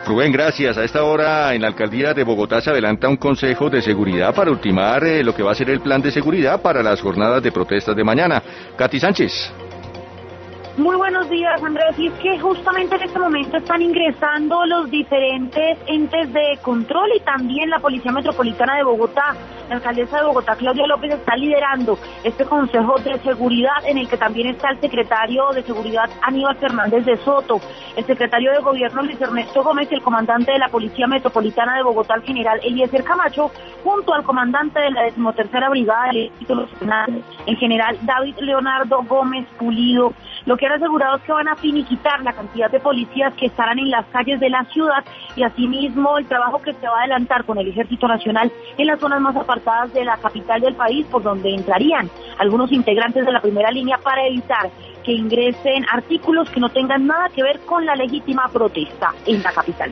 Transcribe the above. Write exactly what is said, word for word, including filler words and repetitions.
Rubén, gracias. A esta hora en la alcaldía de Bogotá se adelanta un consejo de seguridad para ultimar eh, lo que va a ser el plan de seguridad para las jornadas de protestas de mañana. Katy Sánchez. Muy buenos días, Andrés. Y es que justamente en este momento están ingresando los diferentes entes de control y también la Policía Metropolitana de Bogotá. La alcaldesa de Bogotá, Claudia López, está liderando este Consejo de Seguridad en el que también está el secretario de Seguridad, Aníbal Fernández de Soto, el secretario de Gobierno, Luis Ernesto Gómez, y el comandante de la Policía Metropolitana de Bogotá, el general Eliezer Camacho, junto al comandante de la decimotercera Brigada del Ejército Nacional, el general David Leonardo Gómez Pulido. Lo que han asegurado es que van a finiquitar la cantidad de policías que estarán en las calles de la ciudad y asimismo el trabajo que se va a adelantar con el Ejército Nacional en las zonas más apartadas de la capital del país, por donde entrarían algunos integrantes de la primera línea para evitar que ingresen artículos que no tengan nada que ver con la legítima protesta en la capital.